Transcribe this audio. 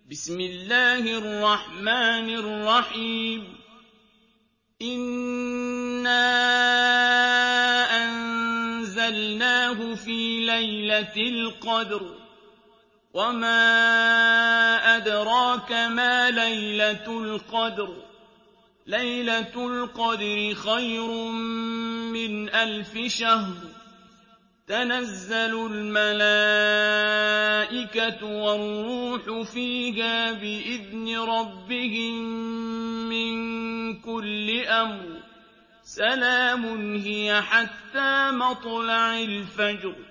بسم الله الرحمن الرحيم إِنَّا أَنزَلْنَاهُ فِي لَيْلَةِ الْقَدْرِ وَمَا أَدْرَاكَ مَا لَيْلَةُ الْقَدْرِ لَيْلَةُ الْقَدْرِ خَيْرٌ مِّنْ أَلْفِ شَهْرٍ تَنَزَّلُ الْمَلَائِكَةُ وَالرُّوحُ فِيهَا بِإِذْنِ رَبِّهِم مِّن كُلِّ أَمْرٍ سَلَامٌ هِيَ حَتَّىٰ مَطْلَعِ الْفَجْرِ